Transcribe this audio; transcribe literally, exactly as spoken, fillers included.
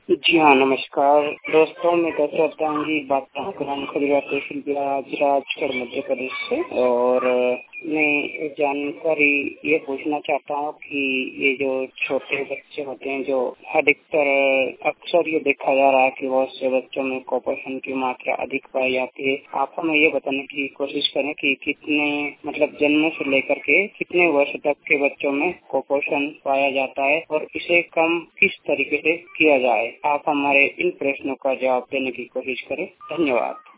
जी हाँ, नमस्कार दोस्तों। मैं दशरथ दांगी बात ग्राम खरीदा तहसील बिहार राजगढ़ मध्य प्रदेश से, और मैं जानकारी ये पूछना चाहता हूँ कि ये जो छोटे बच्चे होते हैं, जो अधिकतर अक्सर ये देखा जा रहा है कि बहुत से बच्चों में कुपोषण की मात्रा अधिक पाई जाती है। आप हमें ये बताने की कोशिश करें कि कितने मतलब जन्म से लेकर के कितने वर्ष तक के बच्चों में कुपोषण पाया जाता है और इसे कम किस तरीके से किया जाए। आप हमारे इन प्रश्नों का जवाब देने की कोशिश करें। धन्यवाद।